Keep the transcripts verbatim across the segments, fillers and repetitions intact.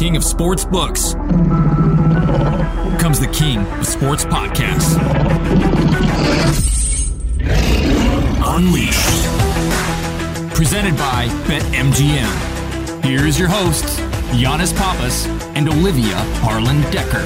king of sports books, comes the king of sports podcasts. Unleashed. Presented by BetMGM. Here is your hosts, Giannis Papas and Olivia Harlan Decker.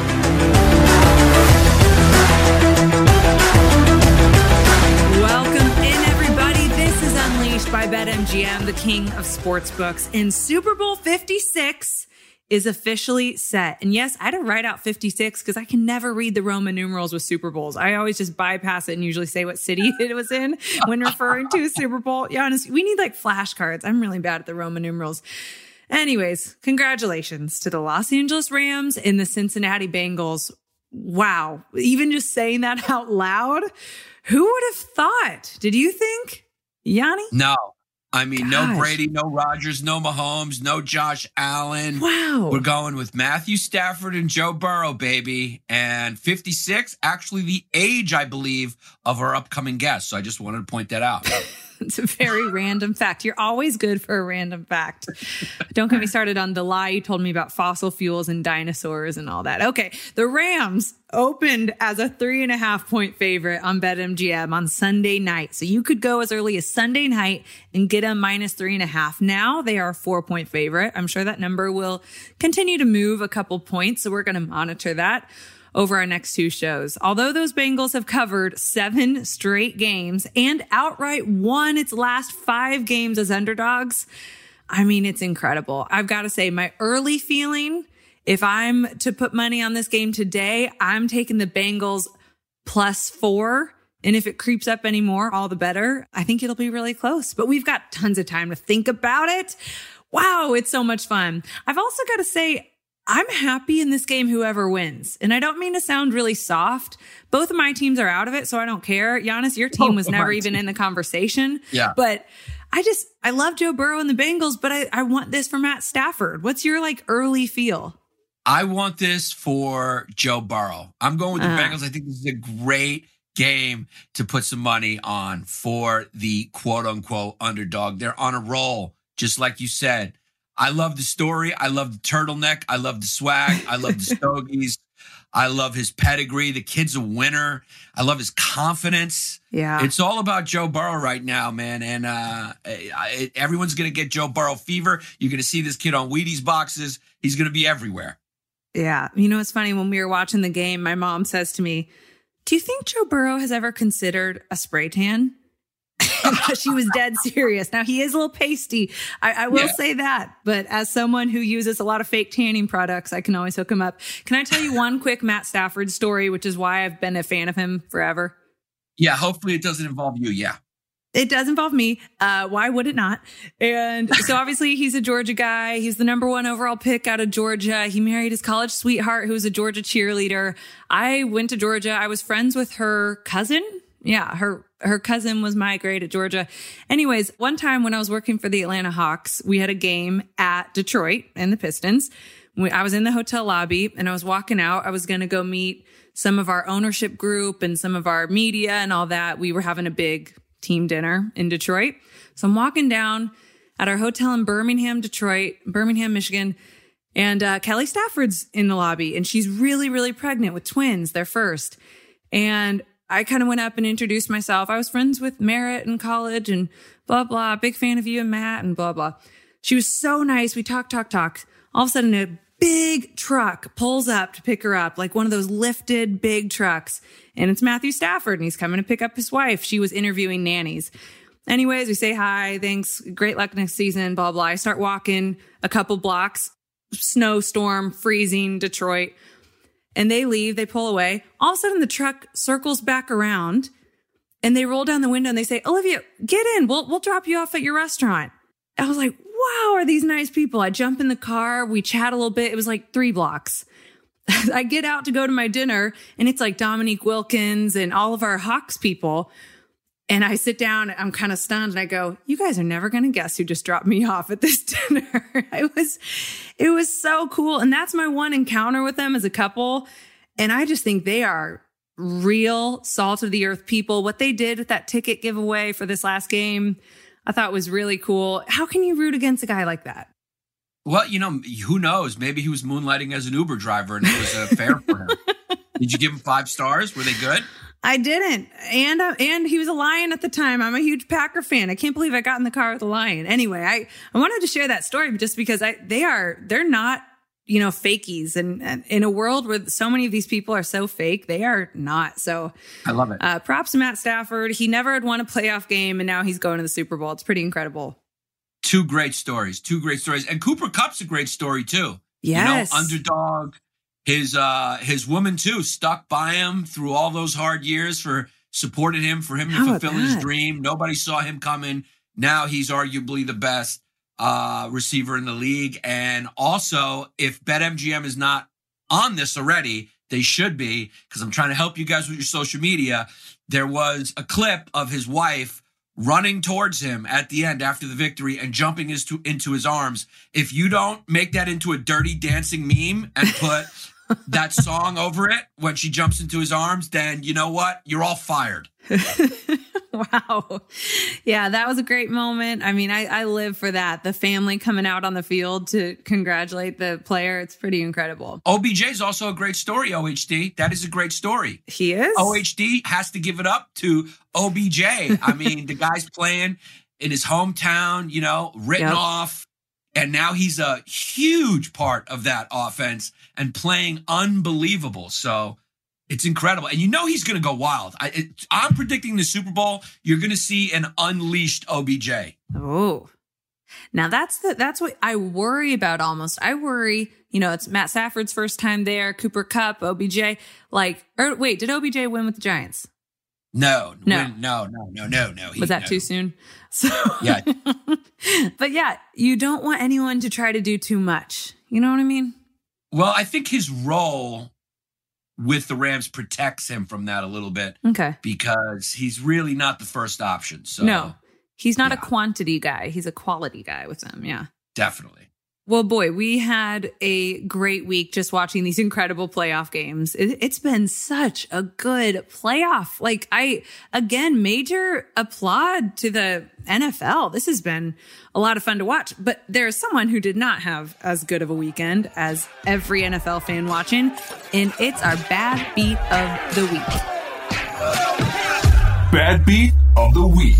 Welcome in, everybody. This is Unleashed by BetMGM, the king of sportsbooks. And Super Bowl fifty-six is officially set. And yes, I had to write out fifty-six because I can never read the Roman numerals with Super Bowls. I always just bypass it and usually say what city it was in when referring to a Super Bowl. Yeah, honestly, we need like flashcards. I'm really bad at the Roman numerals. Anyways, congratulations to the Los Angeles Rams and the Cincinnati Bengals. Wow. Even just saying that out loud, who would have thought? Did you think, Yanni? No. I mean, Gosh. no Brady, no Rodgers, no Mahomes, no Josh Allen. Wow. We're going with Matthew Stafford and Joe Burrow, baby. And fifty-six, actually the age, I believe, of our upcoming guest. So I just wanted to point that out. It's a very random fact. You're always good for a random fact. Don't get me started on the lie you told me about fossil fuels and dinosaurs and all that. Okay. The Rams opened as a three and a half point favorite on BetMGM on Sunday night. So you could go as early as Sunday night and get a minus three and a half. Now they are a four point favorite. I'm sure that number will continue to move a couple points. So we're going to monitor that over our next two shows. Although those Bengals have covered seven straight games and outright won its last five games as underdogs, I mean, it's incredible. I've got to say, my early feeling, if I'm to put money on this game today, I'm taking the Bengals plus four. And if it creeps up anymore, all the better. I think it'll be really close, but we've got tons of time to think about it. Wow, it's so much fun. I've also got to say, I'm happy in this game, whoever wins. And I don't mean to sound really soft. Both of my teams are out of it, so I don't care. Giannis, your team was never even in the conversation. Yeah. But I just, I love Joe Burrow and the Bengals, but I, I want this for Matt Stafford. What's your like early feel? I want this for Joe Burrow. I'm going with the uh, Bengals. I think this is a great game to put some money on for the quote unquote underdog. They're on a roll, just like you said. I love the story. I love the turtleneck. I love the swag. I love the stogies. I love his pedigree. The kid's a winner. I love his confidence. Yeah. It's all about Joe Burrow right now, man. And uh, it, everyone's going to get Joe Burrow fever. You're going to see this kid on Wheaties boxes. He's going to be everywhere. Yeah. You know, it's funny. When we were watching the game, my mom says to me, do you think Joe Burrow has ever considered a spray tan? She was dead serious. Now, he is a little pasty. I, I will yeah. say that. But as someone who uses a lot of fake tanning products, I can always hook him up. Can I tell you one quick Matt Stafford story, which is why I've been a fan of him forever? Yeah, hopefully it doesn't involve you. Yeah. It does involve me. Uh, why would it not? And so obviously he's a Georgia guy. He's the number one overall pick out of Georgia. He married his college sweetheart, who's a Georgia cheerleader. I went to Georgia. I was friends with her cousin. Yeah, her her cousin was my grade at Georgia. Anyways, one time when I was working for the Atlanta Hawks, we had a game at Detroit and the Pistons. We, I was in the hotel lobby and I was walking out. I was going to go meet some of our ownership group and some of our media and all that. We were having a big team dinner in Detroit. So I'm walking down at our hotel in Birmingham, Detroit, Birmingham, Michigan. And uh, Kelly Stafford's in the lobby and she's really, really pregnant with twins. They're first. And I kind of went up and introduced myself. I was friends with Merritt in college and blah, blah. Big fan of you and Matt and blah, blah. She was so nice. We talked, talked, talked. All of a sudden, a big truck pulls up to pick her up, like one of those lifted big trucks. And it's Matthew Stafford, and he's coming to pick up his wife. She was interviewing nannies. Anyways, we say hi. Thanks. Great luck next season, blah, blah. I start walking a couple blocks, snowstorm, freezing, Detroit. And they leave, they pull away. All of a sudden, the truck circles back around and they roll down the window and they say, Olivia, get in. We'll, we'll drop you off at your restaurant. I was like, wow, are these nice people? I jump in the car. We chat a little bit. It was like three blocks. I get out to go to my dinner and it's like Dominique Wilkins and all of our Hawks people. And I sit down, I'm kind of stunned and I go, you guys are never going to guess who just dropped me off at this dinner. It was, it was so cool. And that's my one encounter with them as a couple. And I just think they are real salt of the earth people. What they did with that ticket giveaway for this last game, I thought was really cool. How can you root against a guy like that? Well, you know, who knows? Maybe he was moonlighting as an Uber driver and it was a fare for him. Did you give him five stars? Were they good? I didn't. And uh, and he was a Lion at the time. I'm a huge Packer fan. I can't believe I got in the car with a Lion. Anyway, I, I wanted to share that story just because I they are, they're not, you know, fakies. And, and in a world where so many of these people are so fake, they are not. So I love it. Uh, props to Matt Stafford. He never had won a playoff game and now he's going to the Super Bowl. It's pretty incredible. Two great stories, two great stories. And Cooper Kupp's a great story too. Yes. You know, underdog. His uh, his woman too stuck by him through all those hard years, for supported him, for him to How about fulfill his that? dream. Nobody saw him coming. Now he's arguably the best uh, receiver in the league. And also, if BetMGM is not on this already, they should be, because I'm trying to help you guys with your social media. There was a clip of his wife running towards him at the end after the victory and jumping his to, into his arms. If you don't make that into a Dirty Dancing meme and put that song over it when she jumps into his arms, then you know what? You're all fired. Wow. Yeah, that was a great moment. I mean, I, I live for that. The family coming out on the field to congratulate the player. It's pretty incredible. O B J is also a great story, O H D. That is a great story. He is? O H D has to give it up to O B J. I mean, the guy's playing in his hometown, you know, written Yep. off. And now he's a huge part of that offense and playing unbelievable. So it's incredible. And you know he's going to go wild. I, it, I'm predicting the Super Bowl, you're going to see an unleashed O B J. Oh, now that's the, that's what I worry about almost. I worry, you know, it's Matt Stafford's first time there, Cooper Kupp, O B J. Like, or wait, did O B J win with the Giants? No, No. win- no, no, no, no, no. He- Was that no. too soon? So, Yeah. but yeah, you don't want anyone to try to do too much. You know what I mean? Well, I think his role with the Rams protects him from that a little bit, Okay. because he's really not the first option. So No, he's not yeah. a quantity guy. He's a quality guy with them. Yeah. definitely. Well, boy, we had a great week just watching these incredible playoff games. It, it's been such a good playoff. Like, I, again, major applaud to the N F L. This has been a lot of fun to watch. But there's someone who did not have as good of a weekend as every N F L fan watching, and it's our bad beat of the week. Bad beat of the week.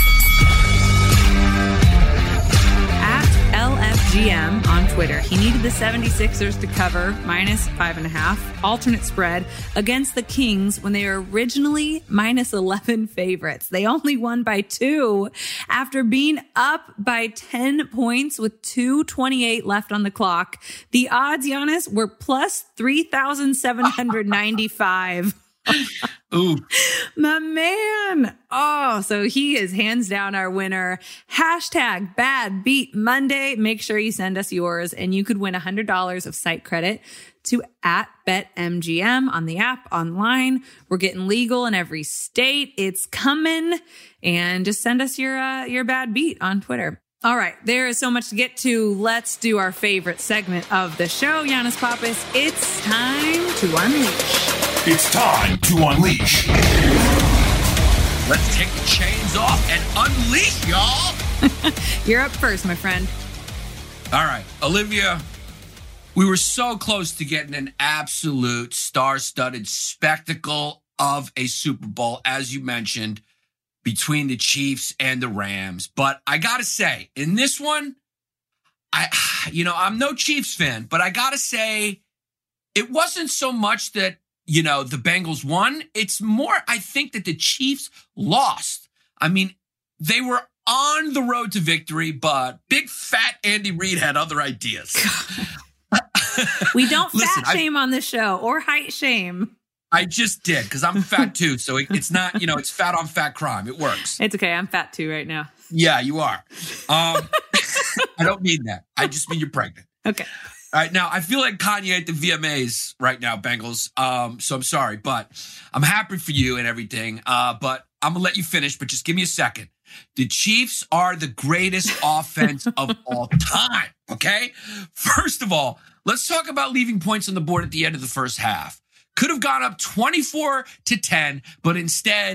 L F G M on Twitter. He needed the seventy-sixers to cover minus five and a half alternate spread against the Kings when they were originally minus eleven favorites. They only won by two after being up by ten points with two twenty-eight left on the clock. The odds, Giannis, were plus three thousand seven hundred ninety-five. Ooh, My man. Oh, so he is hands down our winner. Hashtag Bad Beat Monday. Make sure you send us yours and you could win one hundred dollars of site credit to at BetMGM on the app, online. We're getting legal in every state. It's coming. And just send us your, uh, your bad beat on Twitter. All right. There is so much to get to. Let's do our favorite segment of the show. Giannis Papas, it's time to unleash. It's time to unleash. let's take the chains off and unleash, y'all. You're up first, my friend. All right, Olivia, we were so close to getting an absolute star-studded spectacle of a Super Bowl, as you mentioned, between the Chiefs and the Rams. But I got to say, in this one, I, you know, I'm no Chiefs fan, but I got to say, it wasn't so much that, you know, the Bengals won. It's more, I think, that the Chiefs lost. I mean, they were on the road to victory, but big fat Andy Reid had other ideas. We don't Listen, fat shame on the show or height shame. I just did, because I'm fat too. So it, it's not, you know, it's fat on fat crime. It works. It's okay. I'm fat too right now. Yeah, you are. Um, I don't mean that. I just mean you're pregnant. Okay. All right, now I feel like Kanye at the V M As right now, Bengals. Um, so I'm sorry, but I'm happy for you and everything. Uh, but I'm gonna let you finish, but just give me a second. The Chiefs are the greatest offense of all time. Okay, first of all, let's talk about leaving points on the board at the end of the first half. Could have gone up twenty-four to ten, but instead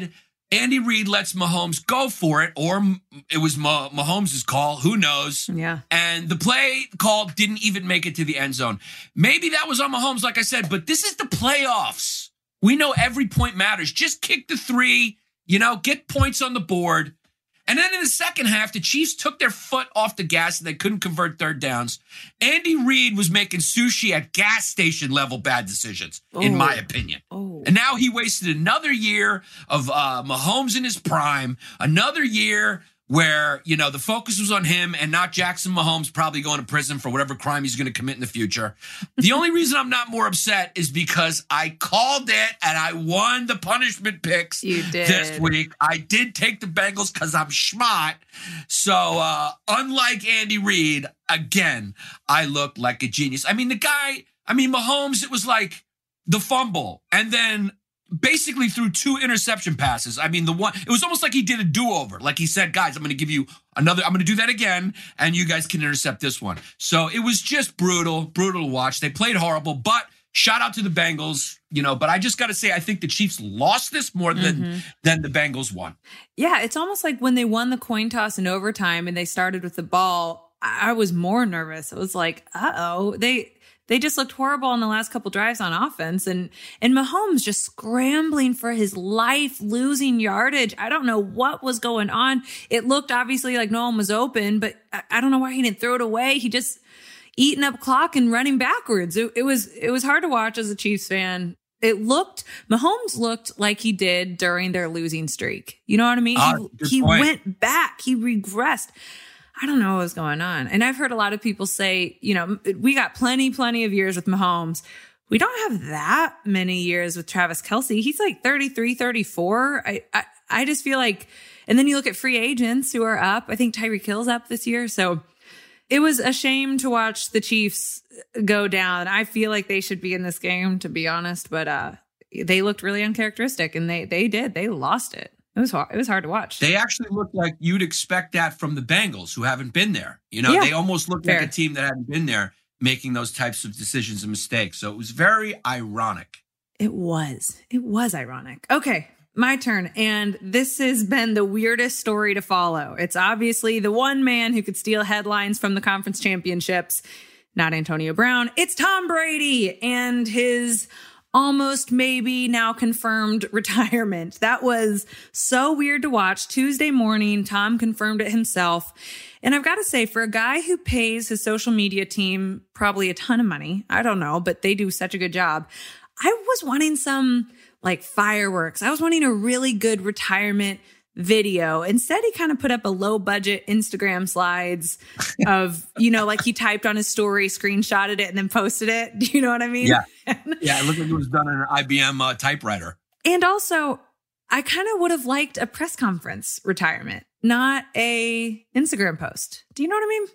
Andy Reid lets Mahomes go for it, or it was Mah- Mahomes' call. Who knows? Yeah. And the play call didn't even make it to the end zone. Maybe that was on Mahomes, like I said, but this is the playoffs. We know every point matters. Just kick the three, you know, get points on the board. And then in the second half, the Chiefs took their foot off the gas and they couldn't convert third downs. Andy Reid was making sushi at gas station level bad decisions, oh. in my opinion. Oh. And now he wasted another year of uh, Mahomes in his prime, another year where, you know, the focus was on him and not Jackson Mahomes probably going to prison for whatever crime he's going to commit in the future. The only reason I'm not more upset is because I called it and I won the punishment picks you did. this week. I did take the Bengals because I'm schmott. So uh, unlike Andy Reid, again, I looked like a genius. I mean, the guy, I mean, Mahomes, it was like the fumble and then basically threw two interception passes. I mean, the one, it was almost like he did a do-over. Like he said, guys, I'm going to give you another, I'm going to do that again, and you guys can intercept this one. So it was just brutal, brutal to watch. They played horrible, but shout out to the Bengals, you know, but I just got to say, I think the Chiefs lost this more than, mm-hmm. than the Bengals won. Yeah, it's almost like when they won the coin toss in overtime and they started with the ball, I was more nervous. It was like, uh-oh, they... They just looked horrible on the last couple drives on offense. And, and Mahomes just scrambling for his life, losing yardage. I don't know what was going on. It looked obviously like no one was open, but I, I don't know why he didn't throw it away. He just eating up clock and running backwards. It, it was, it was hard to watch as a Chiefs fan. It looked, Mahomes looked like he did during their losing streak. You know what I mean? Ah, he he went back. He regressed. I don't know what was going on. And I've heard a lot of people say, you know, we got plenty, plenty of years with Mahomes. We don't have that many years with Travis Kelce. He's like thirty-three, thirty-four. I, I, I just feel like, and then you look at free agents who are up. I think Tyreek Hill's up this year. So it was a shame to watch the Chiefs go down. I feel like they should be in this game, to be honest, but uh, they looked really uncharacteristic and they, they did. They lost it. It was hard. It was hard to watch. They actually looked like you'd expect that from the Bengals, who haven't been there. You know, yeah, they almost looked fair. like a team that hadn't been there, making those types of decisions and mistakes. So it was very ironic. It was. It was ironic. Okay, my turn. And this has been the weirdest story to follow. It's obviously the one man who could steal headlines from the conference championships, not Antonio Brown. It's Tom Brady and his almost maybe now confirmed retirement. That was so weird to watch. Tuesday morning, Tom confirmed it himself. And I've got to say, for a guy who pays his social media team probably a ton of money, I don't know, but they do such a good job. I was wanting some like fireworks. I was wanting a really good retirement video. Instead, he kind of put up a low budget Instagram slides of, you know, like he typed on his story, screenshotted it and then posted it. Do you know what I mean? Yeah. Yeah. It looked like it was done on an I B M uh, typewriter. And also, I kind of would have liked a press conference retirement, not a Instagram post. Do you know what I mean?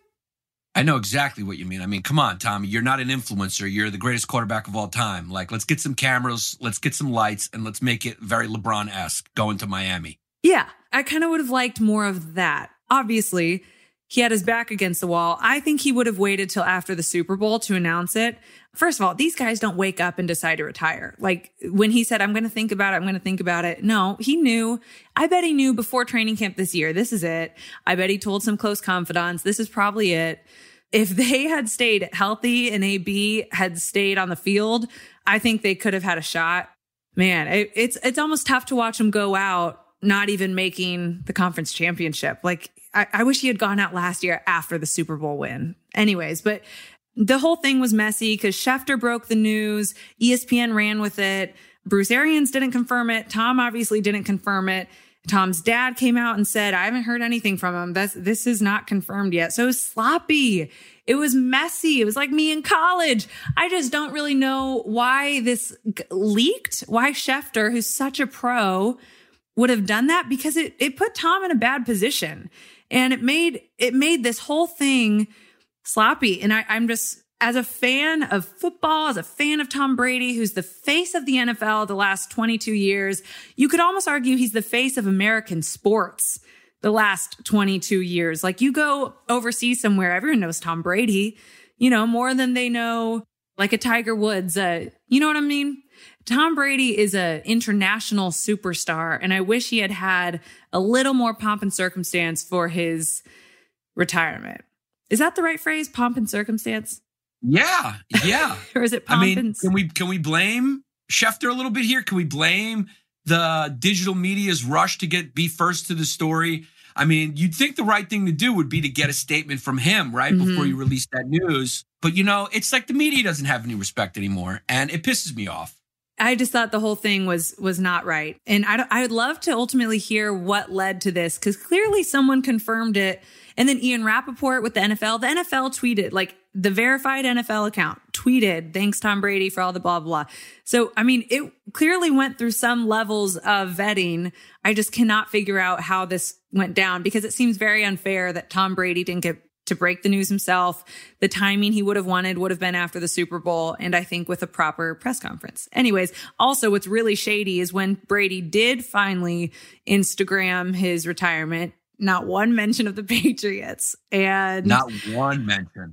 I know exactly what you mean. I mean, come on, Tommy, you're not an influencer. You're the greatest quarterback of all time. Like, let's get some cameras, let's get some lights, and let's make it very LeBron-esque going to Miami. Yeah, I kind of would have liked more of that. Obviously, he had his back against the wall. I think he would have waited till after the Super Bowl to announce it. First of all, these guys don't wake up and decide to retire. Like when he said, I'm going to think about it, I'm going to think about it. No, he knew. I bet he knew before training camp this year, this is it. I bet he told some close confidants, this is probably it. If they had stayed healthy and A B had stayed on the field, I think they could have had a shot. Man, it, it's it's almost tough to watch him go out not even making the conference championship. Like, I, I wish he had gone out last year after the Super Bowl win. Anyways, but the whole thing was messy because Schefter broke the news. E S P N ran with it. Bruce Arians didn't confirm it. Tom obviously didn't confirm it. Tom's dad came out and said, I haven't heard anything from him. That's, this is not confirmed yet. So it was sloppy. It was messy. It was like me in college. I just don't really know why this g- leaked, why Schefter, who's such a pro, would have done that, because it, it put Tom in a bad position and it made, it made this whole thing sloppy. And I, I'm just, as a fan of football, as a fan of Tom Brady, who's the face of the N F L the last twenty-two years, you could almost argue he's the face of American sports the last twenty-two years. Like, you go overseas somewhere, everyone knows Tom Brady, you know, more than they know like a Tiger Woods. Uh, you know what I mean? Tom Brady is an international superstar, and I wish he had had a little more pomp and circumstance for his retirement. Is that the right phrase? Pomp and circumstance? Yeah, yeah. Or is it pomp I mean, and... can we can we blame Schefter a little bit here? Can we blame the digital media's rush to get be first to the story? I mean, you'd think the right thing to do would be to get a statement from him right mm-hmm. before you release that news. But, you know, it's like the media doesn't have any respect anymore, and it pisses me off. I just thought the whole thing was was not right. And I, I would love to ultimately hear what led to this, because clearly someone confirmed it. And then Ian Rappaport with the N F L, the N F L tweeted, like the verified N F L account tweeted, thanks Tom Brady for all the blah, blah, blah. So, I mean, it clearly went through some levels of vetting. I just cannot figure out how this went down, because it seems very unfair that Tom Brady didn't get to break the news himself. The timing he would have wanted would have been after the Super Bowl, and I think with a proper press conference. Anyways, also what's really shady is when Brady did finally Instagram his retirement, not one mention of the Patriots. And not one mention.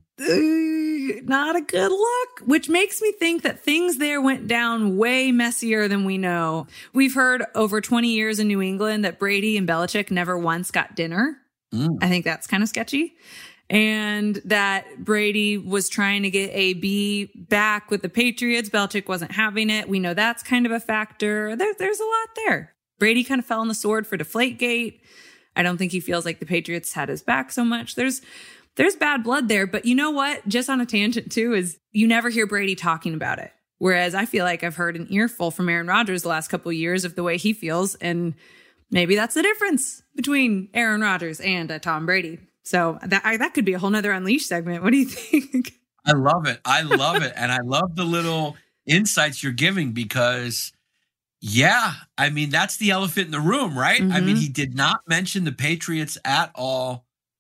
Uh, not a good look, which makes me think that things there went down way messier than we know. We've heard over twenty years in New England that Brady and Belichick never once got dinner. Mm. I think that's kind of sketchy. And that Brady was trying to get A B back with the Patriots. Belichick wasn't having it. We know that's kind of a factor. There, there's a lot there. Brady kind of fell on the sword for Deflategate. I don't think he feels like the Patriots had his back so much. There's there's bad blood there. But you know what? Just on a tangent, too, is you never hear Brady talking about it. Whereas I feel like I've heard an earful from Aaron Rodgers the last couple of years of the way he feels. And maybe that's the difference between Aaron Rodgers and uh, Tom Brady. So that I, that could be a whole nother Unleashed segment. What do you think? I love it. I love it. And I love the little insights you're giving, because, yeah, I mean, that's the elephant in the room, right? Mm-hmm. I mean, he did not mention the Patriots at all.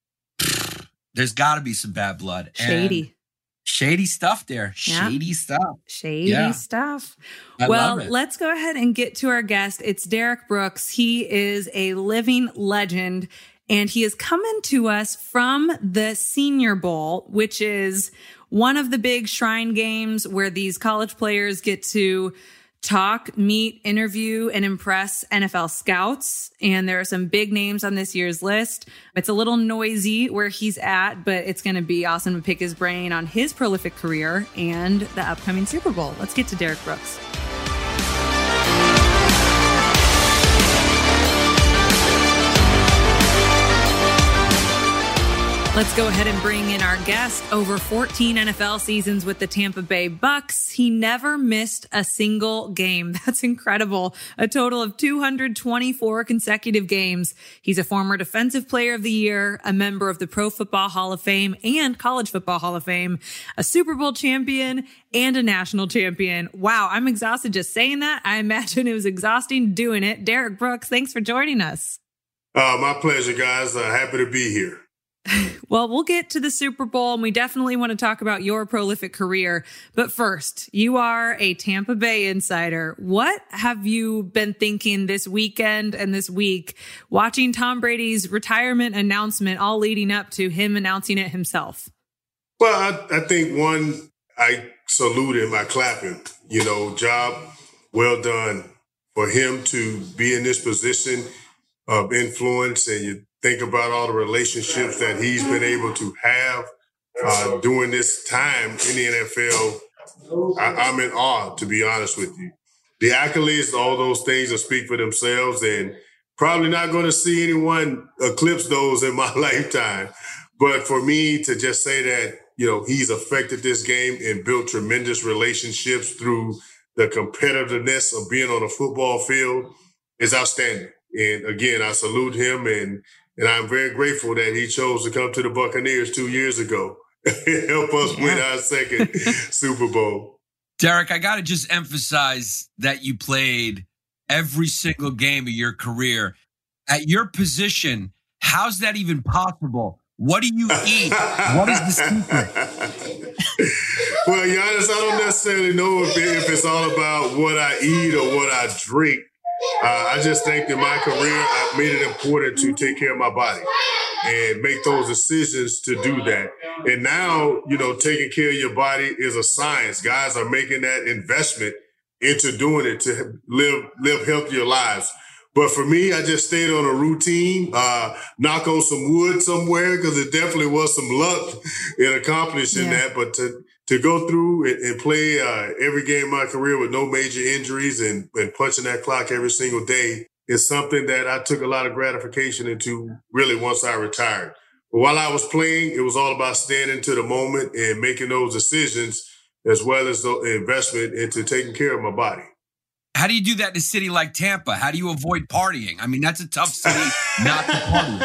There's got to be some bad blood. Shady. And shady stuff there. Yeah. Shady stuff. Shady yeah. stuff. I well, love it. Let's go ahead and get to our guest. It's Derrick Brooks. He is a living legend. And he is coming to us from the Senior Bowl, which is one of the big shrine games where these college players get to talk, meet, interview, and impress N F L scouts. And there are some big names on this year's list. It's a little noisy where he's at, but it's going to be awesome to pick his brain on his prolific career and the upcoming Super Bowl. Let's get to Derrick Brooks. Let's go ahead and bring in our guest. Over fourteen N F L seasons with the Tampa Bay Bucks. He never missed a single game. That's incredible. A total of two hundred twenty-four consecutive games. He's a former Defensive Player of the Year, a member of the Pro Football Hall of Fame and College Football Hall of Fame, a Super Bowl champion, and a national champion. Wow, I'm exhausted just saying that. I imagine it was exhausting doing it. Derrick Brooks, thanks for joining us. Uh, my pleasure, guys. Uh, happy to be here. Well, we'll get to the Super Bowl, and we definitely want to talk about your prolific career. But first, you are a Tampa Bay insider. What have you been thinking this weekend and this week, watching Tom Brady's retirement announcement, all leading up to him announcing it himself? Well, I, I think, one, I salute him, I clap him. You know, job well done for him to be in this position of influence, and you think about all the relationships that he's been able to have uh, during this time in the N F L. I, I'm in awe, to be honest with you. The accolades, all those things will speak for themselves, and probably not going to see anyone eclipse those in my lifetime. But for me to just say that, you know, he's affected this game and built tremendous relationships through the competitiveness of being on a football field is outstanding. And again, I salute him, and And I'm very grateful that he chose to come to the Buccaneers two years ago and help us yeah. win our second Super Bowl. Derrick, I got to just emphasize that you played every single game of your career. At your position, how's that even possible? What do you eat? What is the secret? Well, Giannis, I don't necessarily know if, if it's all about what I eat or what I drink. Uh, I just think in my career, I made it important to take care of my body and make those decisions to do that. And now, you know, taking care of your body is a science. Guys are making that investment into doing it to live live healthier lives. But for me, I just stayed on a routine, uh, knock on some wood somewhere, because it definitely was some luck in accomplishing yeah. that. But to to go through and, and play uh, every game of my career with no major injuries and, and punching that clock every single day is something that I took a lot of gratification into really once I retired. But while I was playing, it was all about standing to the moment and making those decisions, as well as the investment into taking care of my body. How do you do that in a city like Tampa? How do you avoid partying? I mean, that's a tough city not to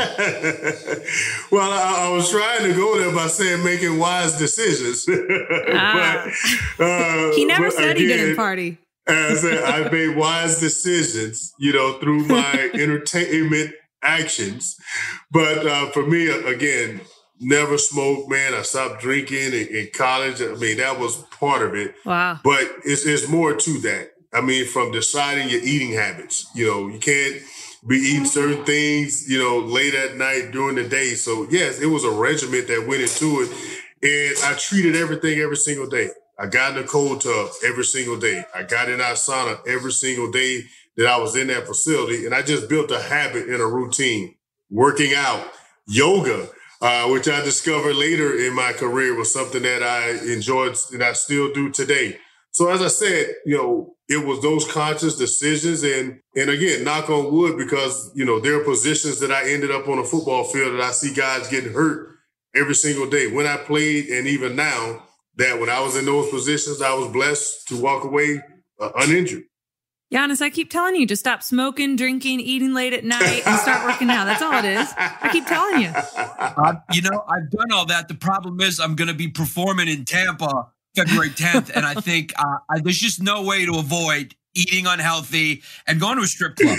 party. Well, I, I was trying to go there by saying making wise decisions. Ah. but, uh, he never but said again, he didn't party. As I said, I made wise decisions, you know, through my entertainment actions. But uh, for me, again, never smoked, man. I stopped drinking in, in college. I mean, that was part of it. Wow. But it's, it's more to that. I mean, from deciding your eating habits, you know, you can't be eating certain things, you know, late at night during the day. So, yes, it was a regimen that went into it. And I treated everything every single day. I got in the cold tub every single day. I got in our sauna every single day that I was in that facility. And I just built a habit and a routine. Working out, yoga, uh, which I discovered later in my career was something that I enjoyed and I still do today. So as I said, you know, it was those conscious decisions. And, and again, knock on wood, because, you know, there are positions that I ended up on a football field that I see guys getting hurt every single day. When I played and even now, that when I was in those positions, I was blessed to walk away uh, uninjured. Giannis, I keep telling you to stop smoking, drinking, eating late at night, and start working out. That's all it is. I keep telling you. Uh, you know, I've done all that. The problem is I'm going to be performing in Tampa February tenth, and I think uh, I, there's just no way to avoid eating unhealthy and going to a strip club.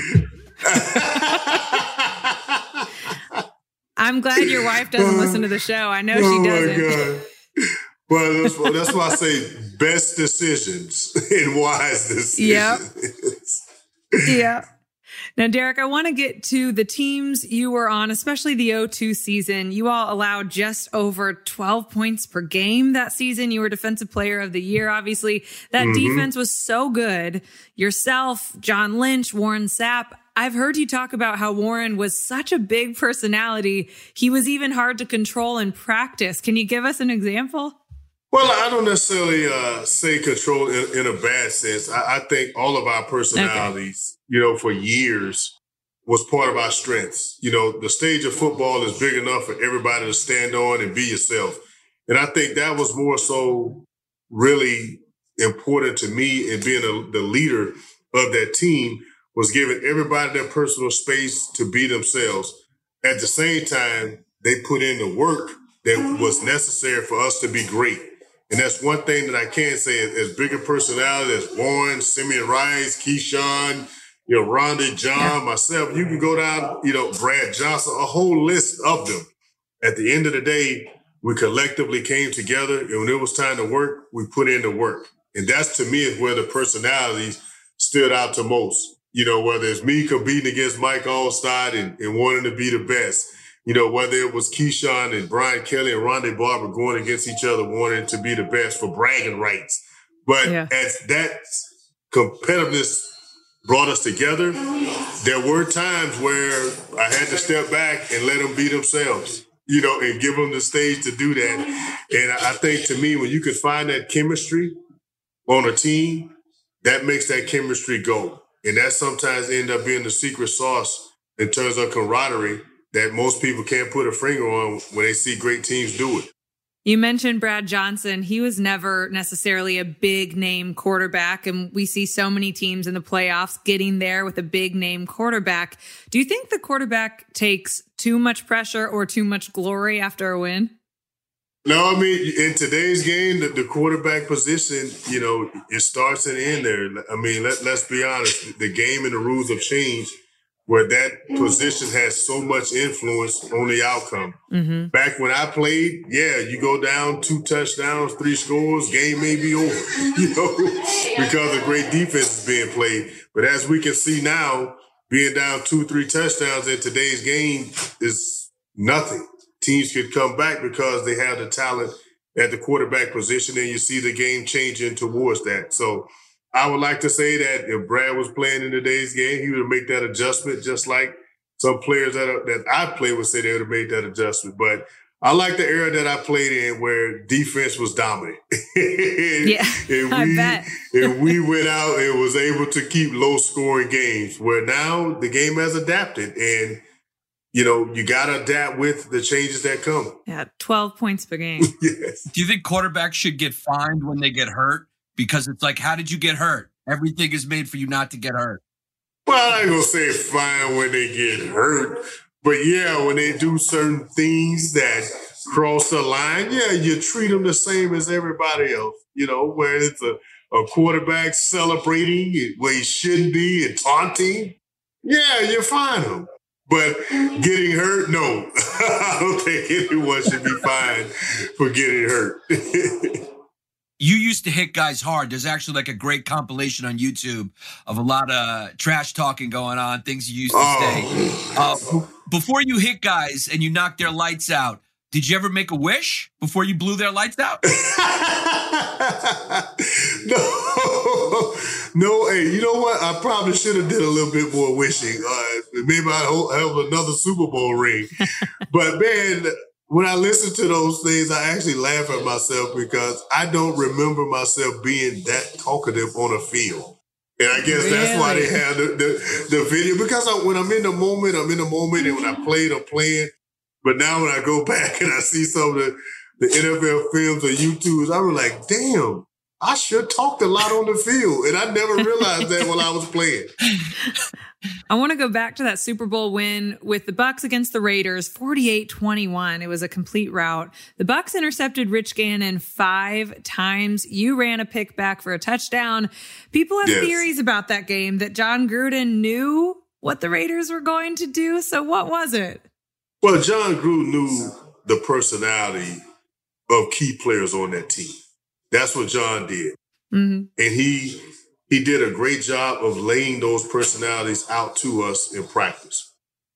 I'm glad your wife doesn't listen to the show. I know oh she doesn't. My God. Well, that's, that's why I say best decisions and wise decisions. Yep. Yeah. Now, Derek, I want to get to the teams you were on, especially the oh two season. You all allowed just over twelve points per game that season. You were Defensive Player of the Year, obviously. That mm-hmm. defense was so good. Yourself, John Lynch, Warren Sapp. I've heard you talk about how Warren was such a big personality. He was even hard to control in practice. Can you give us an example? Well, I don't necessarily uh, say control in, in a bad sense. I, I think all of our personalities, okay. you know, for years was part of our strengths. You know, the stage of football is big enough for everybody to stand on and be yourself. And I think that was more so really important to me in being a, the leader of that team, was giving everybody their personal space to be themselves. At the same time, they put in the work that was necessary for us to be great. And that's one thing that I can say, as big a personality as Warren, Simeon Rice, Keyshawn, you know, Rondé, John, myself, you can go down, you know, Brad Johnson, a whole list of them. At the end of the day, we collectively came together, and when it was time to work, we put in the work. And that's, to me, is where the personalities stood out to most. You know, whether it's me competing against Mike Allstott and, and wanting to be the best, you know, whether it was Keyshawn and Brian Kelly and Rondé Barber going against each other, wanting to be the best for bragging rights. But yeah. as that competitiveness brought us together, there were times where I had to step back and let them be themselves, you know, and give them the stage to do that. And I think, to me, when you can find that chemistry on a team, that makes that chemistry go. And that sometimes end up being the secret sauce in terms of camaraderie that most people can't put a finger on when they see great teams do it. You mentioned Brad Johnson. He was never necessarily a big name quarterback, and we see so many teams in the playoffs getting there with a big name quarterback. Do you think the quarterback takes too much pressure or too much glory after a win? No, I mean, in today's game, the, the quarterback position, you know, it starts and ends there. I mean, let, let's be honest. The game and the rules have changed where that position has so much influence on the outcome. Mm-hmm. Back when I played, yeah, you go down two touchdowns, three scores, game may be over, you know, because a great defense is being played. But as we can see now, being down two, three touchdowns in today's game is nothing. Teams could come back because they have the talent at the quarterback position, and you see the game changing towards that. So I would like to say that if Brad was playing in today's game, he would make that adjustment just like some players that are, that I play would say they would have made that adjustment. But I like the era that I played in where defense was dominant. and, yeah, and we, I bet. and we went out and was able to keep low-scoring games, where now the game has adapted. And, you know, you got to adapt with the changes that come. Yeah, twelve points per game. Yes. Do you think quarterbacks should get fined when they get hurt? Because it's like, how did you get hurt? Everything is made for you not to get hurt. Well, I ain't going to say fine when they get hurt. But, yeah, when they do certain things that cross the line, yeah, you treat them the same as everybody else, you know, where it's a, a quarterback celebrating where he shouldn't be and taunting. Yeah, you fine them. But getting hurt, no. I don't think anyone should be fined for getting hurt. You used to hit guys hard. There's actually like a great compilation on YouTube of a lot of trash talking going on, things you used to oh. say. Uh, before you hit guys and you knocked their lights out, did you ever make a wish before you blew their lights out? no, no. Hey, you know what? I probably should have did a little bit more wishing. Uh, maybe I'd have another Super Bowl ring. But man, when I listen to those things, I actually laugh at myself because I don't remember myself being that talkative on a field. And I guess really? That's why they have the, the, the video. Because I, when I'm in the moment, I'm in the moment. And when I played, I'm playing. But now when I go back and I see some of the, the N F L films or YouTubes, I was like, damn, I sure talked a lot on the field. And I never realized that while I was playing. I want to go back to that Super Bowl win with the Bucs against the Raiders, forty-eight twenty-one. It was a complete rout. The Bucs intercepted Rich Gannon five times. You ran a pick back for a touchdown. People have yes. theories about that game that John Gruden knew what the Raiders were going to do. So what was it? Well, John Gruden knew the personality of key players on that team. That's what John did. Mm-hmm. And he he did a great job of laying those personalities out to us in practice.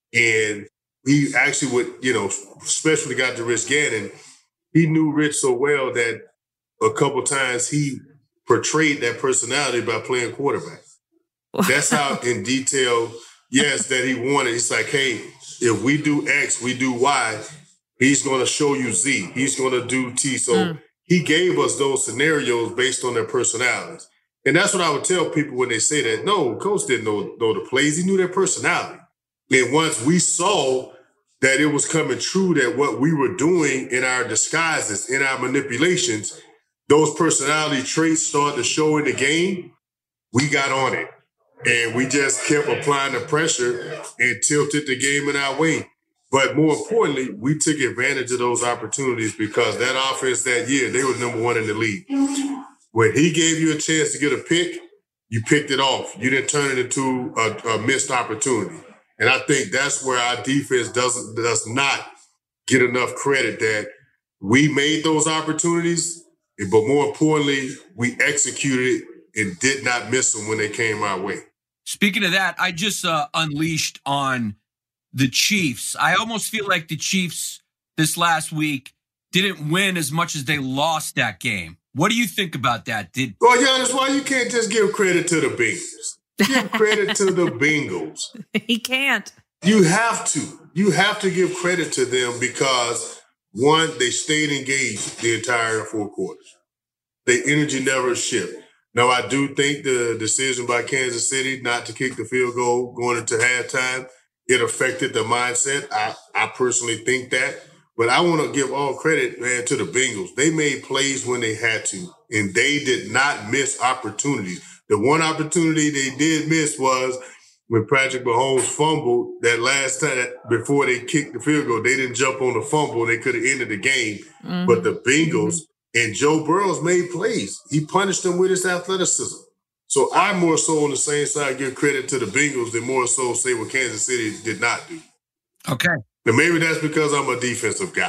And he actually would, you know, especially got to Rich Gannon, he knew Rich so well that a couple times he portrayed that personality by playing quarterback. That's how in detail, yes, that he wanted. It's like, hey, if we do X, we do Y, he's going to show you Z. He's going to do T. So mm. he gave us those scenarios based on their personalities. And that's what I would tell people when they say that. No, coach didn't know, know the plays. He knew their personality. And once we saw that it was coming true, that what we were doing in our disguises, in our manipulations, those personality traits started to show in the game, we got on it. And we just kept applying the pressure and tilted the game in our way. But more importantly, we took advantage of those opportunities because that offense that year, they were number one in the league. When he gave you a chance to get a pick, you picked it off. You didn't turn it into a, a missed opportunity. And I think that's where our defense doesn't does not get enough credit, that we made those opportunities, but more importantly, we executed it and did not miss them when they came our way. Speaking of that, I just uh, unleashed on the Chiefs. I almost feel like the Chiefs this last week didn't win as much as they lost that game. What do you think about that? Did Well, Giannis, why you can't just give credit to the Bengals? Give credit to the Bengals. He can't. You have to. You have to give credit to them because, one, they stayed engaged the entire four quarters. Their energy never shifted. Now, I do think the decision by Kansas City not to kick the field goal going into halftime, it affected the mindset. I, I personally think that. But I want to give all credit, man, to the Bengals. They made plays when they had to, and they did not miss opportunities. The one opportunity they did miss was when Patrick Mahomes fumbled that last time before they kicked the field goal. They didn't jump on the fumble. They could have ended the game. Mm-hmm. But the Bengals mm-hmm. and Joe Burrow made plays. He punished them with his athleticism. So I more so on the same side give credit to the Bengals than more so say what Kansas City did not do. Okay. And maybe that's because I'm a defensive guy.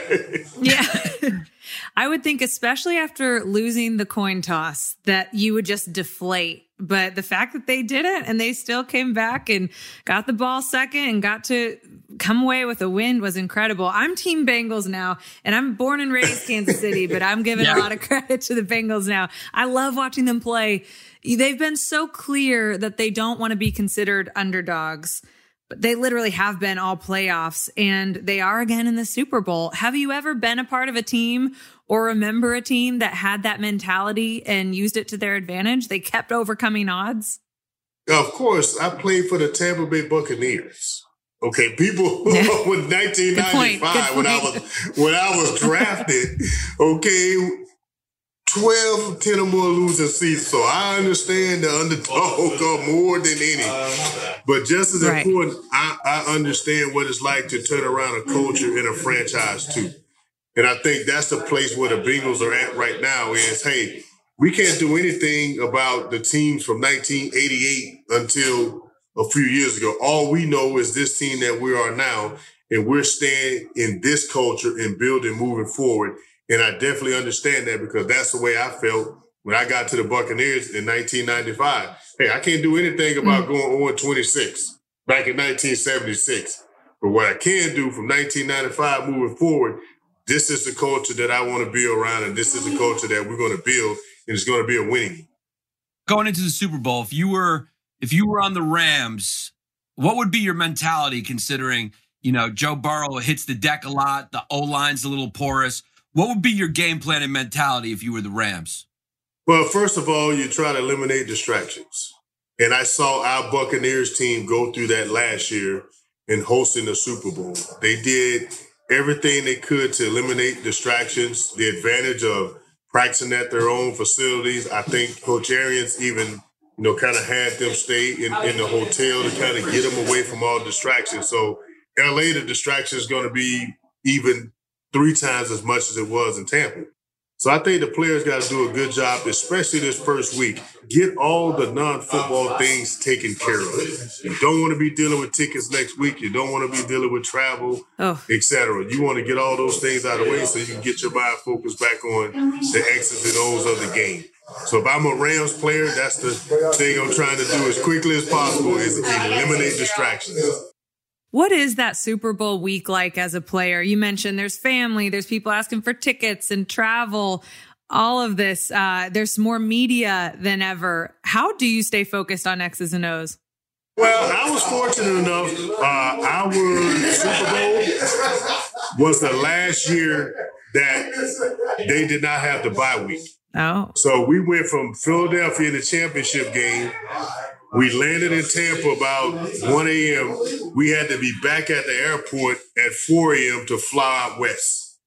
Yeah. I would think, especially after losing the coin toss, that you would just deflate. But the fact that they didn't and they still came back and got the ball second and got to come away with a win was incredible. I'm Team Bengals now, and I'm born and raised Kansas City, but I'm giving yeah. a lot of credit to the Bengals now. I love watching them play. They've been so clear that they don't want to be considered underdogs, but they literally have been all playoffs, and they are again in the Super Bowl. Have you ever been a part of a team or remember a team that had that mentality and used it to their advantage? They kept overcoming odds? Of course. I played for the Tampa Bay Buccaneers. Okay, people yeah. with nineteen ninety-five when I was when I was drafted, okay, twelve, ten or more losing seasons. So I understand the underdog more than any. But just as right. important, I, I understand what it's like to turn around a culture in a franchise too. And I think that's the place where the Bengals are at right now is, hey, we can't do anything about the teams from nineteen eighty-eight until a few years ago. All we know is this team that we are now, and we're staying in this culture and building moving forward. And I definitely understand that because that's the way I felt when I got to the Buccaneers in nineteen ninety-five. Hey, I can't do anything about mm-hmm. going oh and twenty-six back in nineteen seventy-six. But what I can do from nineteen ninety-five moving forward, this is the culture that I want to be around, and this is the culture that we're going to build, and it's going to be a winning. Going into the Super Bowl, if you were if you were on the Rams, what would be your mentality considering, you know, Joe Burrow hits the deck a lot, the O-line's a little porous? What would be your game plan and mentality if you were the Rams? Well, first of all, you try to eliminate distractions. And I saw our Buccaneers team go through that last year in hosting the Super Bowl. They did everything they could to eliminate distractions, the advantage of practicing at their own facilities. I think Coach Arians even, you know, kind of had them stay in, in the hotel to kind of get them away from all distractions. So L A, the distraction is going to be even three times as much as it was in Tampa. So I think the players got to do a good job, especially this first week. Get all the non-football things taken care of. You don't want to be dealing with tickets next week. You don't want to be dealing with travel, oh. et cetera. You want to get all those things out of the way so you can get your mind focused back on the X's and O's of the game. So if I'm a Rams player, that's the thing I'm trying to do as quickly as possible is eliminate distractions. What is that Super Bowl week like as a player? You mentioned there's family, there's people asking for tickets and travel, all of this. Uh, there's more media than ever. How do you stay focused on X's and O's? Well, I was fortunate enough. Uh, our Super Bowl was the last year that they did not have the bye week. Oh. So we went from Philadelphia in the championship game. We landed in Tampa about one a.m. We had to be back at the airport at four a.m. to fly out west.